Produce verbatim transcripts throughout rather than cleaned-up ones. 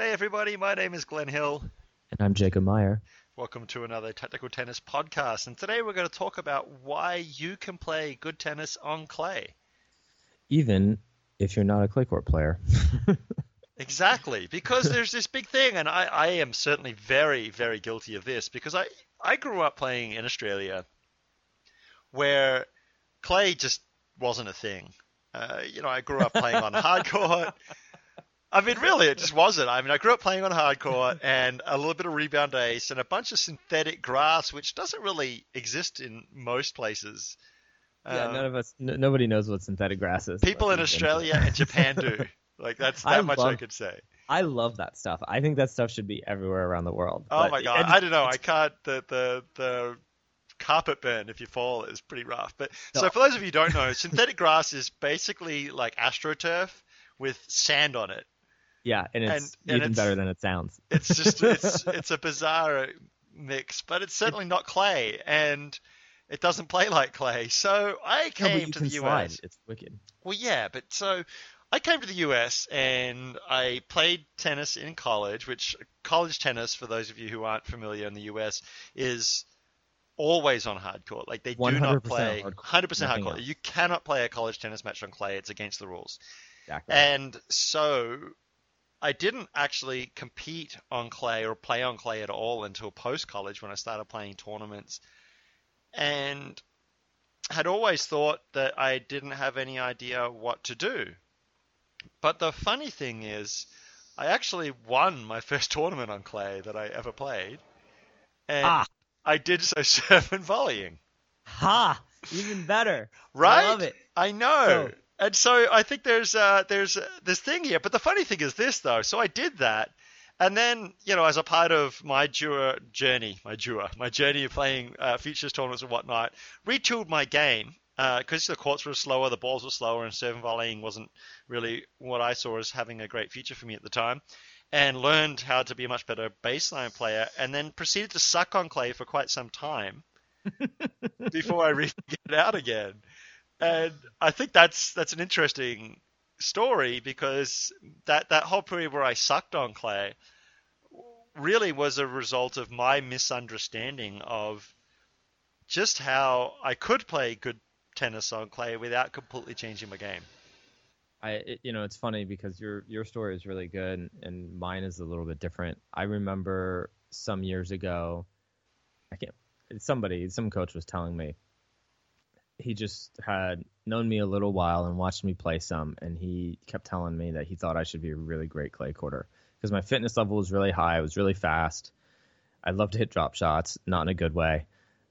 G'day everybody, my name is Glenn Hill. And I'm Jacob Meyer. Welcome to another Tactical Tennis podcast. And today we're going to talk about why you can play good tennis on clay. Even if you're not a clay court player. Exactly, because there's this big thing, and I, I am certainly very, very guilty of this, because I, I grew up playing in Australia where clay just wasn't a thing. Uh, you know, I grew up playing on hard court. I mean, really, it just wasn't. I mean, I grew up playing on hard court and a little bit of rebound ace and a bunch of synthetic grass, which doesn't really exist in most places. Yeah, um, none of us, n- nobody knows what synthetic grass is. People in Australia and Japan do. Like, that's that I much love, I could say. I love that stuff. I think that stuff should be everywhere around the world. Oh but my God. it, I don't know. I can't, the, the, the carpet burn if you fall is pretty rough. But no. So for those of you who don't know, synthetic grass is basically like AstroTurf with sand on it. Yeah, and it's and, and even it's, better than it sounds. It's just it's it's a bizarre mix, but it's certainly not clay, and it doesn't play like clay. So I came no, but you to can the U S. Slide. It's wicked. Well, yeah, but so I came to the U S and I played tennis in college, which college tennis, for those of you who aren't familiar in the U S, is always on hard court. Like they do not play one hundred percent hard court. You cannot play a college tennis match on clay. It's against the rules. Exactly. And so I didn't actually compete on clay or play on clay at all until post-college when I started playing tournaments, and had always thought that I didn't have any idea what to do. But the funny thing is, I actually won my first tournament on clay that I ever played, and ah. I did so serve and volleying. Ha! Even better. Right? I love it. I know. So, And so I think there's uh, there's uh, this thing here. But the funny thing is this, though. So I did that. And then, you know, as a part of my Jura journey, my Jura, my journey of playing uh, futures tournaments and whatnot, retooled my game because uh, the courts were slower, the balls were slower, and serve and volleying wasn't really what I saw as having a great future for me at the time. And learned how to be a much better baseline player, and then proceeded to suck on clay for quite some time before I really get it out again. And I think that's that's an interesting story, because that, that whole period where I sucked on clay really was a result of my misunderstanding of just how I could play good tennis on clay without completely changing my game. I, it, you know, it's funny because your your story is really good and, and mine is a little bit different. I remember some years ago, I can't. Somebody, some coach was telling me. He just had known me a little while and watched me play some, and he kept telling me that he thought I should be a really great clay courter because my fitness level was really high. I was really fast. I love to hit drop shots, not in a good way,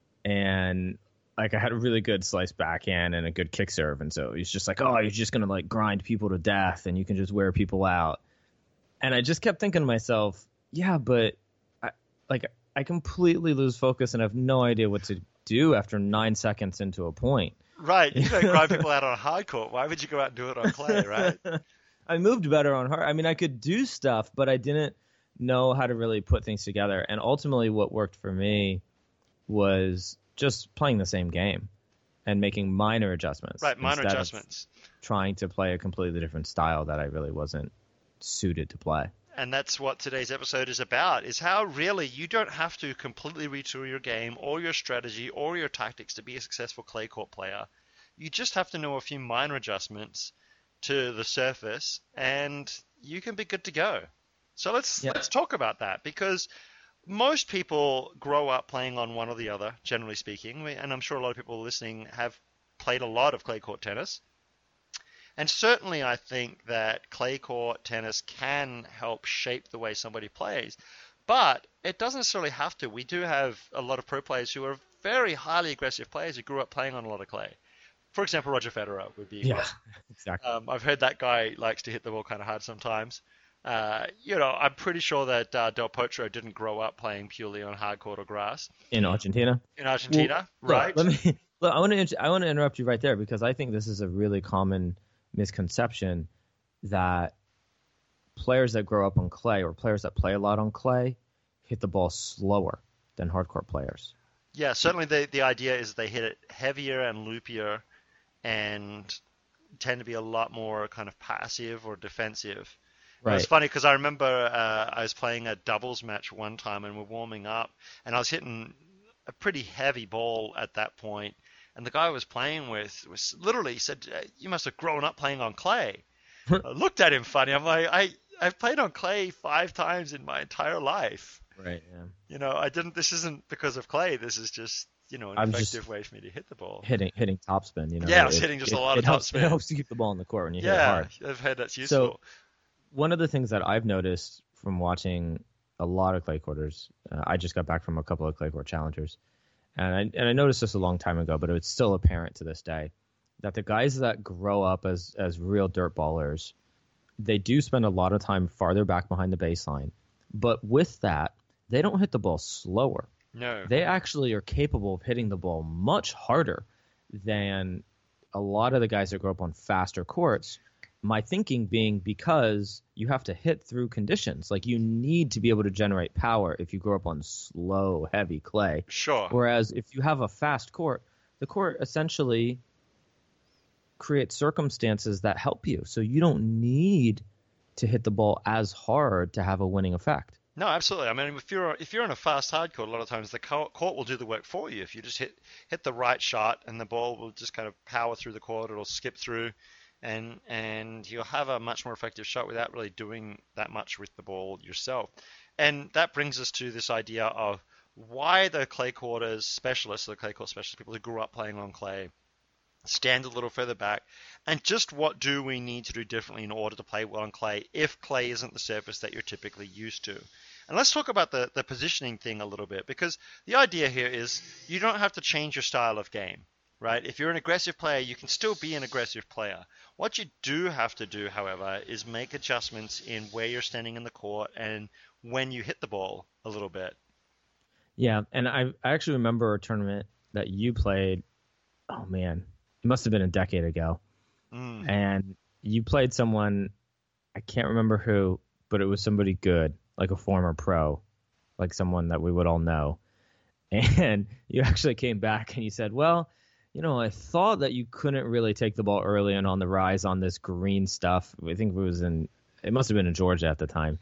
and like I had a really good slice backhand and a good kick serve, and so he's just like, oh, you're just gonna like grind people to death, and you can just wear people out. And I just kept thinking to myself, yeah, but I, like I completely lose focus and have no idea what to do after nine seconds into a point. Right. You don't grind people out on hard court. Why would you go out and do it on clay, right? I moved better on hard. I mean, I could do stuff, but I didn't know how to really put things together. And ultimately what worked for me was just playing the same game and making minor adjustments. Right, minor instead adjustments. Of trying to play a completely different style that I really wasn't suited to play. And that's what today's episode is about, is how really you don't have to completely retool your game or your strategy or your tactics to be a successful clay court player. You just have to know a few minor adjustments to the surface and you can be good to go. So let's yeah. let's talk about that, because most people grow up playing on one or the other, generally speaking, and I'm sure a lot of people listening have played a lot of clay court tennis. And certainly I think that clay court tennis can help shape the way somebody plays, but it doesn't necessarily have to. We do have a lot of pro players who are very highly aggressive players who grew up playing on a lot of clay. For example, Roger Federer would be yeah, one. exactly. Um, I've heard that guy likes to hit the ball kind of hard sometimes. Uh, you know, I'm pretty sure that uh, Del Potro didn't grow up playing purely on hard court or grass. In Argentina? In Argentina, well, right? Look, let me. Look, I want to. I want to interrupt you right there because I think this is a really common misconception that players that grow up on clay or players that play a lot on clay hit the ball slower than hardcourt players. Yeah, certainly the the idea is they hit it heavier and loopier and tend to be a lot more kind of passive or defensive. It was Right. funny because I remember uh, I was playing a doubles match one time and we're warming up, and I was hitting a pretty heavy ball at that point, and the guy I was playing with was literally said, "Uh, "You must have grown up playing on clay." I looked at him funny. I'm like, "I I've played on clay five times in my entire life. Right. Yeah. You know, I didn't. This isn't because of clay. This is just you know an I was just effective way for me to hit the ball." hitting hitting topspin. You know, Yeah, I was it hitting just a it, lot of it helps it topspin. helps to keep the ball in the court when you hit it Yeah, hard. I've heard that's So useful. one of the things that I've noticed from watching a lot of clay quarters, uh, I just got back from a couple of clay court challengers, and I and I noticed this a long time ago, but it's still apparent to this day that the guys that grow up as as real dirt ballers, they do spend a lot of time farther back behind the baseline, but with that, they don't hit the ball slower. No. They actually are capable of hitting the ball much harder than a lot of the guys that grow up on faster courts. My thinking being because you have to hit through conditions. Like you need to be able to generate power if you grow up on slow, heavy clay. Sure. Whereas if you have a fast court, the court essentially creates circumstances that help you. So you don't need to hit the ball as hard to have a winning effect. No, absolutely. I mean, if you're if you're in a fast hard court, a lot of times the co- court will do the work for you. If you just hit hit the right shot and the ball will just kind of power through the court, it'll skip through, and and you'll have a much more effective shot without really doing that much with the ball yourself. And that brings us to this idea of why the clay quarters specialists, the clay court specialists, people who grew up playing on clay, stand a little further back, and just what do we need to do differently in order to play well on clay if clay isn't the surface that you're typically used to. And let's talk about the, the positioning thing a little bit, because the idea here is you don't have to change your style of game, right? If you're an aggressive player, you can still be an aggressive player. What you do have to do, however, is make adjustments in where you're standing in the court and when you hit the ball a little bit. Yeah, and I I actually remember a tournament that you played. Oh man, it must have been a decade ago. Mm. And you played someone, I can't remember who, but it was somebody good, like a former pro, like someone that we would all know. And you actually came back and you said, well, you know, I thought that you couldn't really take the ball early and on the rise on this green stuff. I think it was in, it must have been in Georgia at the time.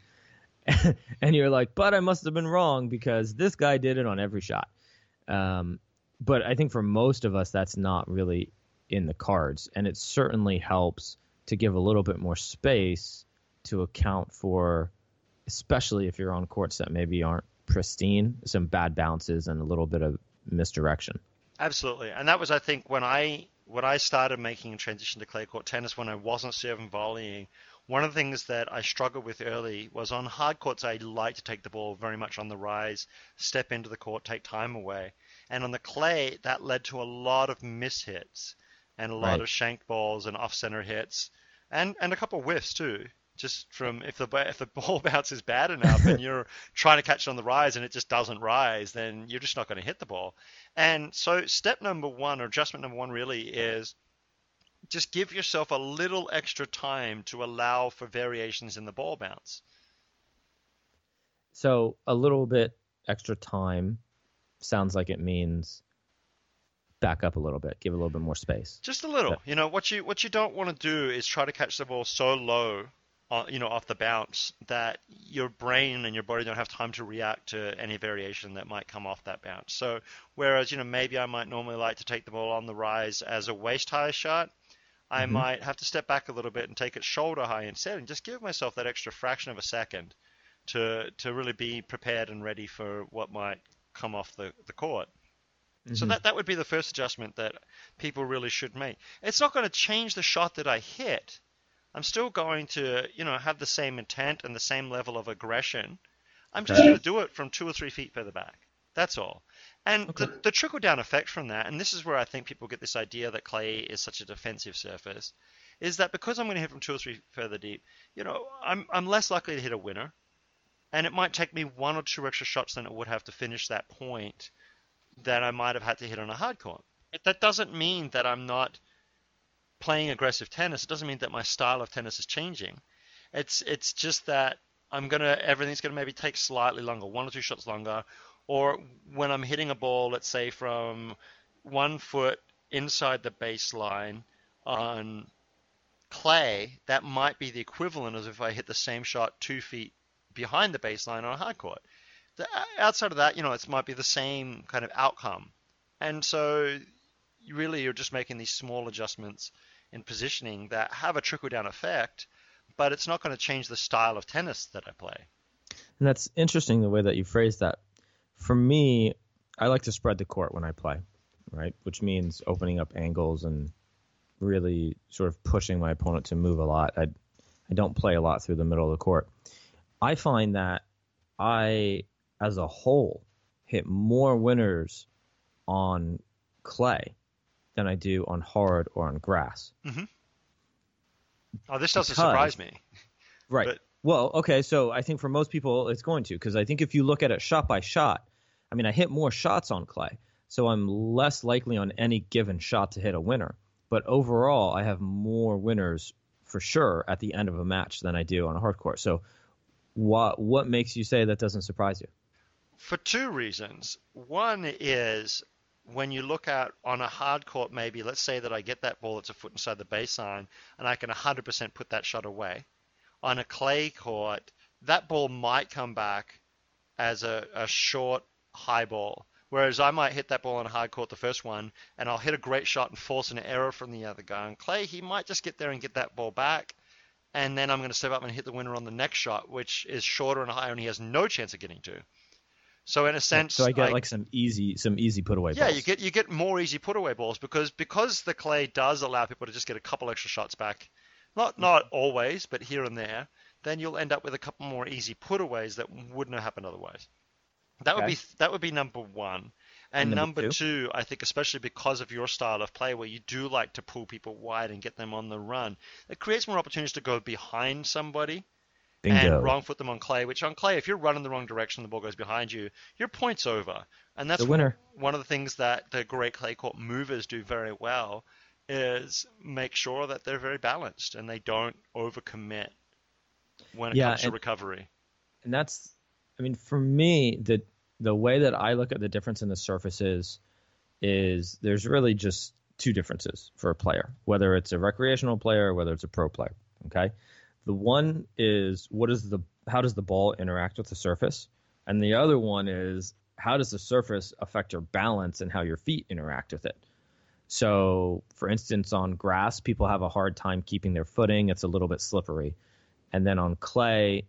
And you're like, but I must have been wrong because this guy did it on every shot. Um, but I think for most of us, that's not really in the cards. And it certainly helps to give a little bit more space to account for, especially if you're on courts that maybe aren't pristine, some bad bounces and a little bit of misdirection. Absolutely. And that was, I think, when I when I started making a transition to clay court tennis, when I wasn't serving volleying, one of the things that I struggled with early was on hard courts, I like to take the ball very much on the rise, step into the court, take time away. And on the clay, that led to a lot of mishits and a lot Right. of shank balls and off-center hits and, and a couple of whiffs too. Just from if the if the ball bounce is bad enough and you're trying to catch it on the rise and it just doesn't rise, then you're just not going to hit the ball. And so step number one, or adjustment number one, really is just give yourself a little extra time to allow for variations in the ball bounce. So a little bit extra time sounds like it means back up a little bit, give a little bit more space. Just a little. Yeah. You know, what you what you don't want to do is try to catch the ball so low, uh, you know, off the bounce that your brain and your body don't have time to react to any variation that might come off that bounce. So whereas, you know, maybe I might normally like to take the ball on the rise as a waist high shot, I Mm-hmm. might have to step back a little bit and take it shoulder high instead and just give myself that extra fraction of a second to to really be prepared and ready for what might come off the, the court. So Mm-hmm. that, that would be the first adjustment that people really should make. It's not going to change the shot that I hit. I'm still going to, you know, have the same intent and the same level of aggression. I'm just Okay. going to do it from two or three feet further back. That's all. And Okay. the, the trickle-down effect from that, and this is where I think people get this idea that clay is such a defensive surface, is that because I'm going to hit from two or three further deep, you know, I'm I'm less likely to hit a winner, and it might take me one or two extra shots than it would have to finish that point that I might have had to hit on a hard court. That doesn't mean that I'm not playing aggressive tennis. It doesn't mean that my style of tennis is changing. It's it's just that I'm gonna everything's gonna maybe take slightly longer, one or two shots longer, or when I'm hitting a ball, let's say from one foot inside the baseline on clay, that might be the equivalent as if I hit the same shot two feet behind the baseline on a hard court. The, outside of that, you know, it might be the same kind of outcome. And so you really you're just making these small adjustments in positioning that have a trickle-down effect, but it's not going to change the style of tennis that I play. And that's interesting the way that you phrase that. For me, I like to spread the court when I play, right? Which means opening up angles and really sort of pushing my opponent to move a lot. I I don't play a lot through the middle of the court. I find that I, as a whole, hit more winners on clay than I do on hard or on grass. Mm-hmm. Oh, this doesn't Because, surprise me. Right. But, well, okay, so I think for most people it's going to, because I think if you look at it shot by shot, I mean, I hit more shots on clay, so I'm less likely on any given shot to hit a winner. But overall, I have more winners for sure at the end of a match than I do on a hard court. So what what makes you say that doesn't surprise you? For two reasons. One is when you look at on a hard court, maybe let's say that I get that ball that's a foot inside the baseline and I can one hundred percent put that shot away. On a clay court, that ball might come back as a, a short high ball. Whereas I might hit that ball on a hard court, the first one, and I'll hit a great shot and force an error from the other guy. On clay, he might just get there and get that ball back, and then I'm going to step up and hit the winner on the next shot, which is shorter and higher, and he has no chance of getting to. So in a sense, so I get I, like some easy some easy put away. yeah, balls. you get you get more easy put away balls because because the clay does allow people to just get a couple extra shots back, not not always, but here and there. Then you'll end up with a couple more easy putaways that wouldn't have happened otherwise. That Okay. would be that would be number one. And, And number, number two? two, I think especially because of your style of play where you do like to pull people wide and get them on the run, it creates more opportunities to go behind somebody Bingo. and wrong foot them on clay, which on clay, if you're running the wrong direction, the ball goes behind you, your point's over. And that's The winner. one of the things that the great clay court movers do very well is make sure that they're very balanced and they don't overcommit when it Yeah, comes to and- recovery. And that's, I mean, for me, the the way that I look at the difference in the surfaces is there's really just two differences for a player, whether it's a recreational player or whether it's a pro player. Okay, the one is what is the how does the ball interact with the surface, and the other one is how does the surface affect your balance and how your feet interact with it. So, for instance, on grass, people have a hard time keeping their footing; it's a little bit slippery, and then on clay,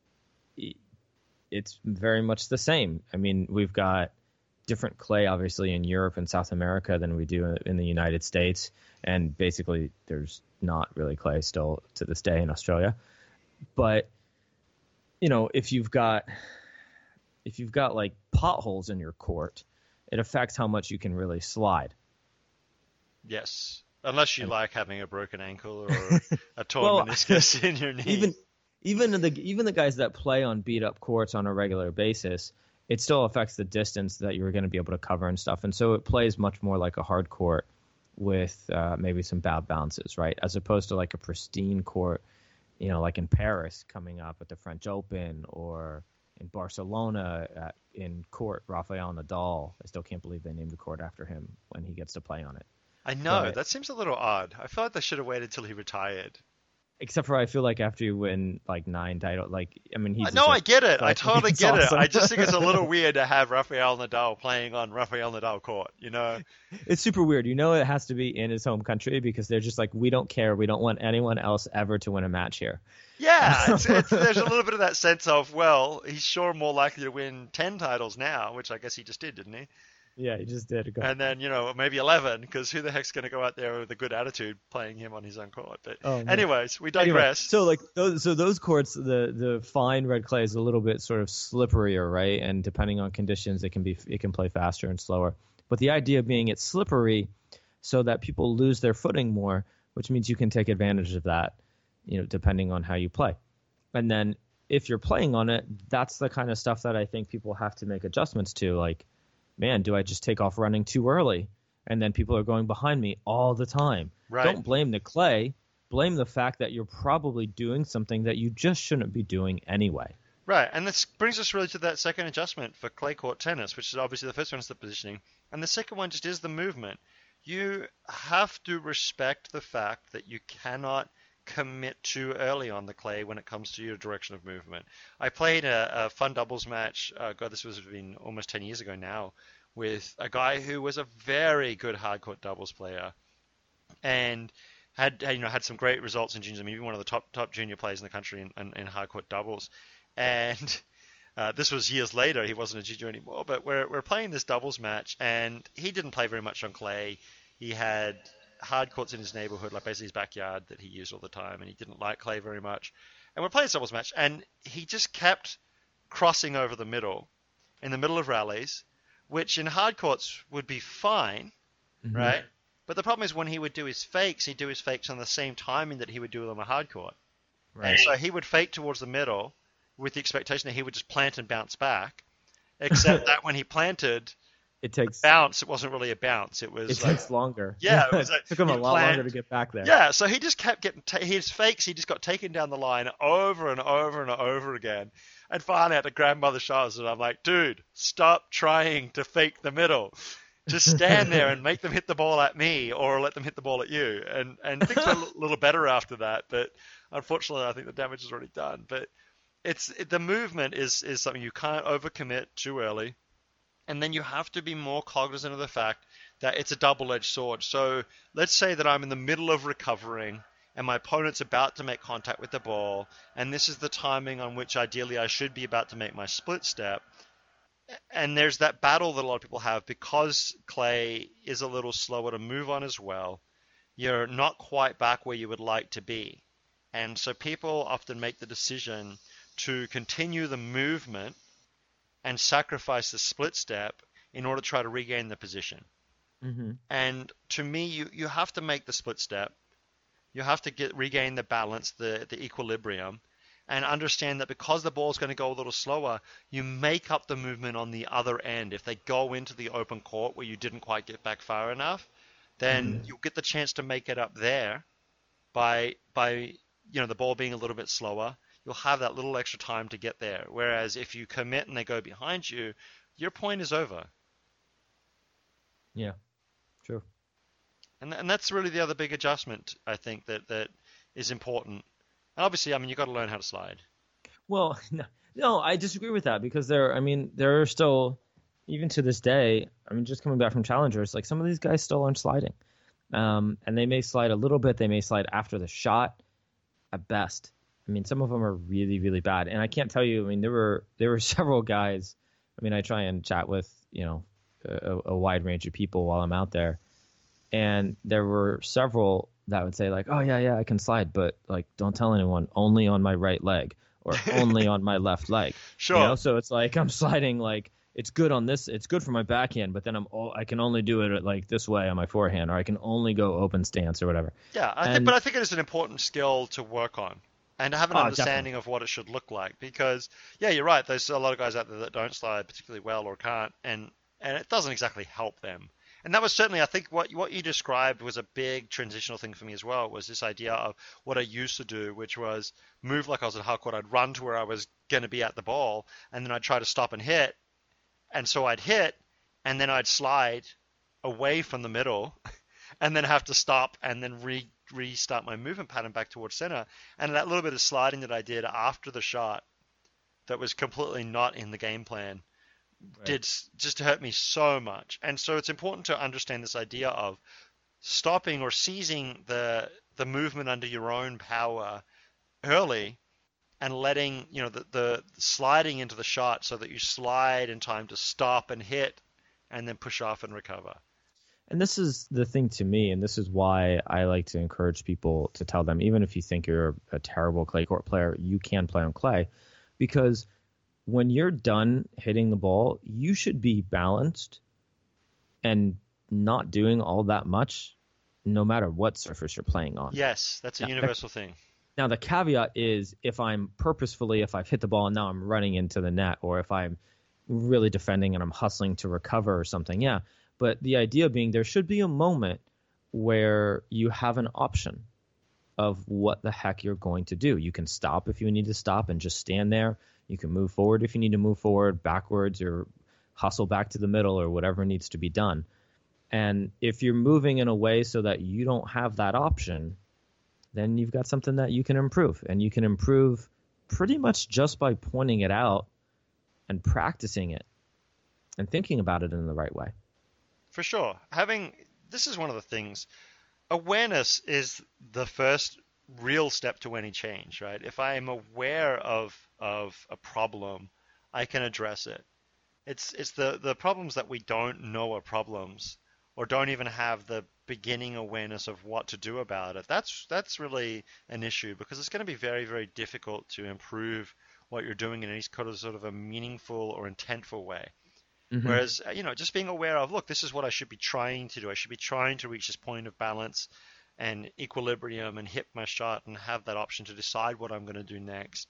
it's very much the same. I mean, we've got different clay, obviously, in Europe and South America than we do in the United States. And basically, there's not really clay still to this day in Australia. But, you know, if you've got if you've got like potholes in your court, it affects how much you can really slide. Yes. Unless you like having a broken ankle or a torn Well, meniscus in your knee. Even even the even the guys that play on beat up courts on a regular basis, it still affects the distance that you're going to be able to cover and stuff. And so it plays much more like a hard court with uh, maybe some bad bounces, right? As opposed to like a pristine court, you know, like in Paris coming up at the French Open or in Barcelona at, in court Rafael Nadal. I still can't believe they named the court after him when he gets to play on it. I know, But- that seems a little odd. I feel like they should have waited till he retired. Except for I feel like after you win like nine titles, like I mean he's no, just, I like, get it. I like, totally it's get awesome. it. I just think it's a little weird to have Rafael Nadal playing on Rafael Nadal court, you know? It's super weird. You know, it has to be in his home country because they're just like, we don't care. We don't want anyone else ever to win a match here. Yeah, it's, it's, there's a little bit of that sense of, well, he's sure more likely to win ten titles now, which I guess he just did, didn't he? Yeah, he just did. Go. And then, you know, maybe eleven, because who the heck's going to go out there with a good attitude playing him on his own court? But Oh, man. anyways, we Anyway, digress. so like those, so those courts, the the fine red clay is a little bit sort of slipperier, right? And depending on conditions, it can be it can play faster and slower. But the idea being it's slippery, so that people lose their footing more, which means you can take advantage of that, you know, depending on how you play. And then if you're playing on it, that's the kind of stuff that I think people have to make adjustments to. Like, man, do I just take off running too early? And then people are going behind me all the time. Right. Don't blame the clay. Blame the fact that you're probably doing something that you just shouldn't be doing anyway. Right, and this brings us really to that second adjustment for clay court tennis, which is obviously the first one is the positioning, and the second one just is the movement. You have to respect the fact that you cannot commit too early on the clay when it comes to your direction of movement. I played a, a fun doubles match. Uh, God, this was been almost ten years ago now, with a guy who was a very good hardcourt doubles player, and had you know had some great results in juniors. I mean, even one of the top top junior players in the country in, in, in hardcourt doubles. And uh, this was years later. He wasn't a junior anymore, but we're we're playing this doubles match, and he didn't play very much on clay. He had hard courts in his neighborhood, like basically his backyard, that he used all the time, and he didn't like clay very much. And we're playing this doubles match, and he just kept crossing over the middle, in the middle of rallies, which in hard courts would be fine, mm-hmm. right? But the problem is when he would do his fakes, he'd do his fakes on the same timing that he would do them on a hard court. Right. And so he would fake towards the middle with the expectation that he would just plant and bounce back, except that when he planted, it takes bounce. It wasn't really a bounce. It was. It like, takes longer. Yeah, it, was like, it took him a lot planned, longer to get back there. Yeah, so he just kept getting ta- his fakes. He just got taken down the line over and over and over again, and finally I had to grab by the shoulders, and I'm like, dude, stop trying to fake the middle. Just stand there and make them hit the ball at me, or let them hit the ball at you. And and things were a little better after that, but unfortunately, I think the damage is already done. But it's it, the movement is is something you can't overcommit too early. And then you have to be more cognizant of the fact that it's a double-edged sword. So let's say that I'm in the middle of recovering and my opponent's about to make contact with the ball, and this is the timing on which ideally I should be about to make my split step. And there's that battle that a lot of people have because clay is a little slower to move on as well. You're not quite back where you would like to be. And so people often make the decision to continue the movement and sacrifice the split step in order to try to regain the position. Mm-hmm. And to me, you, you have to make the split step. You have to get regain the balance, the, the equilibrium, and understand that because the ball is going to go a little slower, you make up the movement on the other end. If they go into the open court where you didn't quite get back far enough, then mm-hmm. you'll get the chance to make it up there by by you know the ball being a little bit slower. You'll have that little extra time to get there. Whereas if you commit and they go behind you, your point is over. Yeah, true. And and that's really the other big adjustment, I think, that, that is important. And obviously, I mean, you've got to learn how to slide. Well, no, no, I disagree with that because there, I mean, there are still, even to this day, I mean, just coming back from challengers, like some of these guys still aren't sliding. Um, and they may slide a little bit. They may slide after the shot at best. I mean, some of them are really, really bad. And I can't tell you, I mean, there were there were several guys. I mean, I try and chat with, you know, a, a wide range of people while I'm out there. And there were several that would say like, oh, yeah, yeah, I can slide. But like, don't tell anyone, only on my right leg or only on my left leg. Sure. You know? So it's like I'm sliding like it's good on this. It's good for my backhand. But then I'm all, I can only do it like this way on my forehand, or I can only go open stance or whatever. Yeah, I and, think, but I think it is an important skill to work on. And to have an oh, understanding definitely. of what it should look like. Because, yeah, you're right. There's a lot of guys out there that don't slide particularly well or can't. And, and it doesn't exactly help them. And that was certainly, I think, what what you described was a big transitional thing for me as well, was this idea of what I used to do, which was move like I was at hardcourt. I'd run to where I was going to be at the ball, and then I'd try to stop and hit. And so I'd hit, and then I'd slide away from the middle, and then have to stop and then re restart my movement pattern back towards center. And that little bit of sliding that I did after the shot that was completely not in the game plan right. did just hurt me so much. And so it's important to understand this idea of stopping or seizing the the movement under your own power early and letting, you know, the, the sliding into the shot so that you slide in time to stop and hit and then push off and recover. And this is the thing to me, and this is why I like to encourage people to tell them, even if you think you're a terrible clay court player, you can play on clay. Because when you're done hitting the ball, you should be balanced and not doing all that much, no matter what surface you're playing on. Yes, that's a now, universal thing. Now, the caveat is if I'm purposefully, if I've hit the ball and now I'm running into the net, or if I'm really defending and I'm hustling to recover or something, yeah. But the idea being there should be a moment where you have an option of what the heck you're going to do. You can stop if you need to stop and just stand there. You can move forward if you need to move forward, backwards, or hustle back to the middle, or whatever needs to be done. And if you're moving in a way so that you don't have that option, then you've got something that you can improve. And you can improve pretty much just by pointing it out and practicing it and thinking about it in the right way. For sure. Having this is one of the things. Awareness is the first real step to any change, right? If I am aware of of a problem, I can address it. It's it's the the problems that we don't know are problems, or don't even have the beginning awareness of what to do about it. That's that's really an issue, because it's going to be very, very difficult to improve what you're doing in any kind of sort of a meaningful or intentful way. Mm-hmm. Whereas, you know, just being aware of, look, this is what I should be trying to do. I should be trying to reach this point of balance and equilibrium and hit my shot and have that option to decide what I'm going to do next.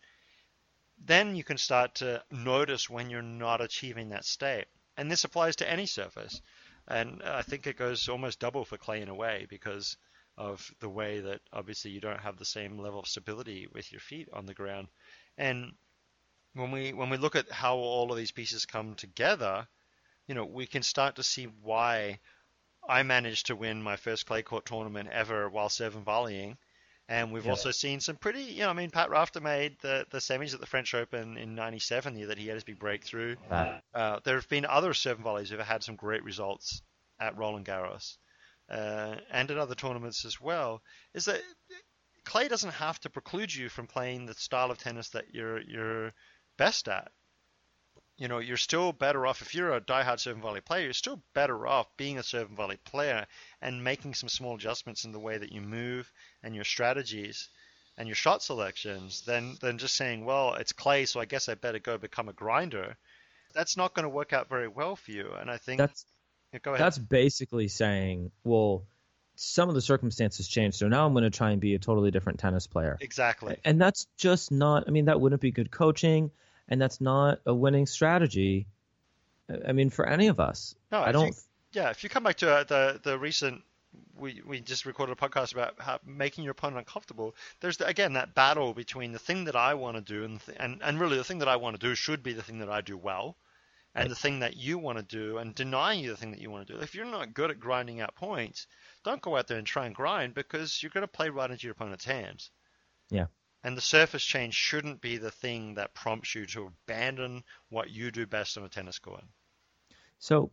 Then you can start to notice when you're not achieving that state. And this applies to any surface. And I think it goes almost double for clay in a way, because of the way that obviously you don't have the same level of stability with your feet on the ground. And when we when we look at how all of these pieces come together, you know, we can start to see why I managed to win my first clay court tournament ever while serve and volleying. And we've yeah. also seen some pretty, you know, I mean, Pat Rafter made the, the semis at the French Open in ninety-seven, the year that he had his big breakthrough. Right. Uh, there have been other serve and volleys who have had some great results at Roland Garros uh, and at other tournaments as well. Is that clay doesn't have to preclude you from playing the style of tennis that you're you're best at. You know, you're still better off, if you're a diehard serve and volley player, you're still better off being a serve and volley player and making some small adjustments in the way that you move and your strategies and your shot selections than, than just saying, well, it's clay, so I guess I better go become a grinder. That's not going to work out very well for you. And I think that's, yeah, go ahead. That's basically saying, well, some of the circumstances change, so now I'm going to try and be a totally different tennis player. Exactly. And that's just not, I mean, that wouldn't be good coaching. And that's not a winning strategy. I mean, for any of us. No, I don't. You, yeah, if you come back to uh, the the recent, we we just recorded a podcast about how making your opponent uncomfortable. There's the, again that battle between the thing that I want to do and th- and and really the thing that I want to do should be the thing that I do well, and right. the thing that you want to do, and denying you the thing that you want to do. If you're not good at grinding out points, don't go out there and try and grind, because you're going to play right into your opponent's hands. Yeah. And the surface change shouldn't be the thing that prompts you to abandon what you do best on a tennis court. So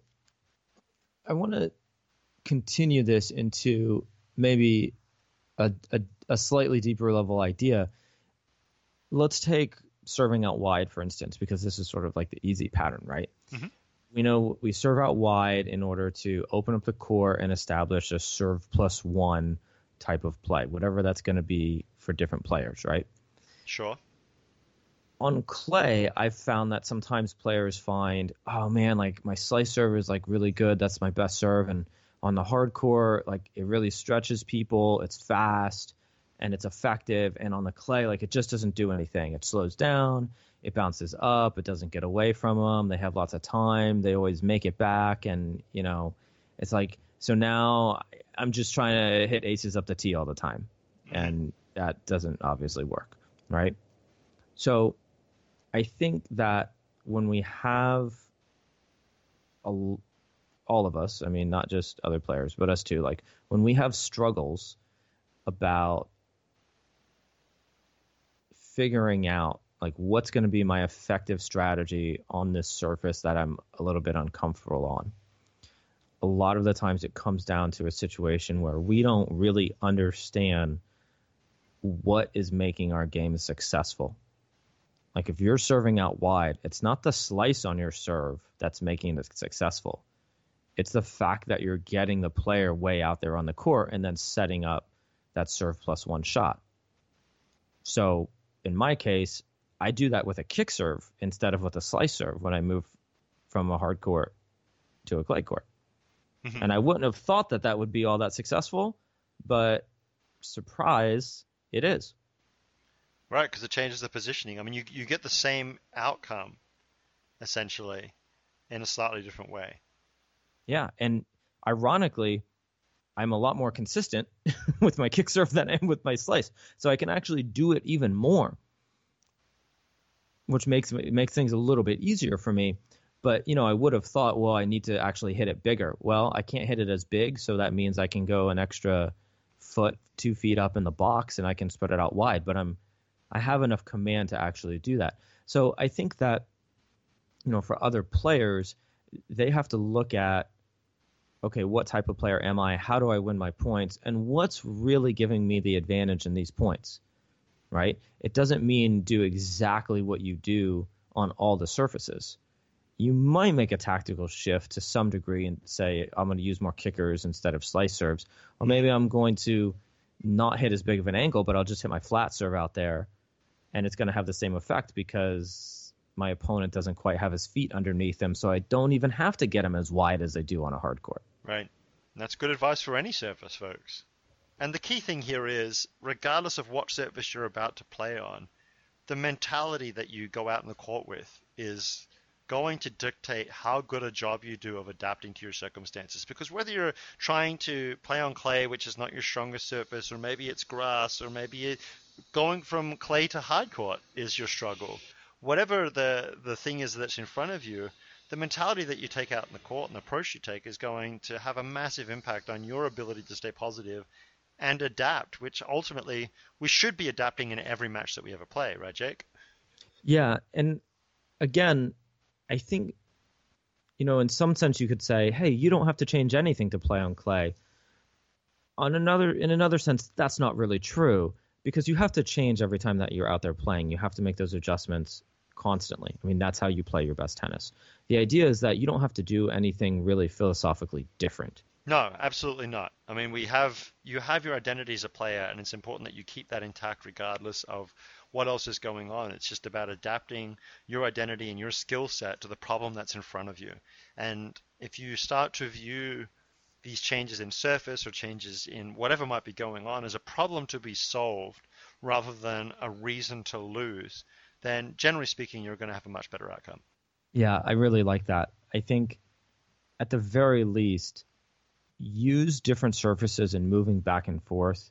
I want to continue this into maybe a, a, a slightly deeper level idea. Let's take serving out wide, for instance, because this is sort of like the easy pattern, right? Mm-hmm. We know we serve out wide in order to open up the court and establish a serve plus one type of play, whatever that's going to be for different players, right? Sure. On clay, I've found that sometimes players find, oh man, like my slice serve is like really good. That's my best serve. And on the hard court, like it really stretches people. It's fast and it's effective. And on the clay, like it just doesn't do anything. It slows down. It bounces up. It doesn't get away from them. They have lots of time. They always make it back. And, you know, it's like, so now I'm just trying to hit aces up the tee all the time. And that doesn't obviously work, right? So I think that when we have a, all of us, I mean, not just other players, but us too, like when we have struggles about figuring out like what's going to be my effective strategy on this surface that I'm a little bit uncomfortable on, a lot of the times it comes down to a situation where we don't really understand what is making our game successful. Like if you're serving out wide, it's not the slice on your serve that's making it successful. It's the fact that you're getting the player way out there on the court and then setting up that serve plus one shot. So in my case, I do that with a kick serve instead of with a slice serve when I move from a hard court to a clay court. Mm-hmm. And I wouldn't have thought that that would be all that successful, but surprise, it is. Right, because it changes the positioning. I mean, you you get the same outcome, essentially, in a slightly different way. Yeah, and ironically, I'm a lot more consistent with my kick serve than I am with my slice. So I can actually do it even more, which makes makes things a little bit easier for me. But, you know, I would have thought, well, I need to actually hit it bigger. Well, I can't hit it as big, so that means I can go an extra foot, two feet up in the box, and I can spread it out wide. But I'm, I have enough command to actually do that. So I think that, you know, for other players, they have to look at, okay, what type of player am I? How do I win my points? And what's really giving me the advantage in these points, right? It doesn't mean do exactly what you do on all the surfaces. You might make a tactical shift to some degree and say, I'm going to use more kickers instead of slice serves. Or maybe I'm going to not hit as big of an angle, but I'll just hit my flat serve out there, and it's going to have the same effect because my opponent doesn't quite have his feet underneath him, so I don't even have to get him as wide as I do on a hard court. Right. And that's good advice for any surface, folks. And the key thing here is, regardless of what surface you're about to play on, the mentality that you go out in the court with is going to dictate how good a job you do of adapting to your circumstances. Because whether you're trying to play on clay, which is not your strongest surface, or maybe it's grass, or maybe it, going from clay to hard court is your struggle, whatever the, the thing is that's in front of you, the mentality that you take out in the court and the approach you take is going to have a massive impact on your ability to stay positive and adapt, which ultimately we should be adapting in every match that we ever play, right, Jake? Yeah, and again, I think, you know, in some sense you could say, hey, you don't have to change anything to play on clay. On another, in another sense, that's not really true, because you have to change every time that you're out there playing. You have to make those adjustments constantly. I mean, that's how you play your best tennis. The idea is that you don't have to do anything really philosophically different. No, absolutely not. I mean, we have you have your identity as a player, and it's important that you keep that intact regardless of what else is going on. It's just about adapting your identity and your skill set to the problem that's in front of you. And if you start to view these changes in surface or changes in whatever might be going on as a problem to be solved rather than a reason to lose, then generally speaking, you're going to have a much better outcome. Yeah, I really like that. I think at the very least, use different surfaces and moving back and forth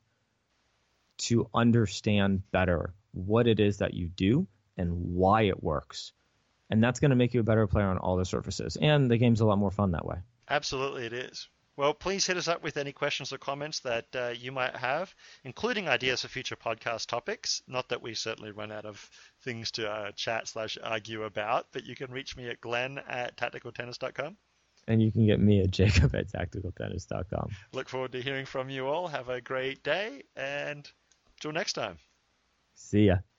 to understand better what it is that you do and why it works. And that's going to make you a better player on all the surfaces. And the game's a lot more fun that way. Absolutely it is. Well, please hit us up with any questions or comments that uh, you might have, including ideas for future podcast topics. Not that we certainly run out of things to uh, chat slash argue about, but you can reach me at glenn at tactical tennis dot com. And you can get me at jacob at tactical tennis dot com. Look forward to hearing from you all. Have a great day, and till next time. See ya.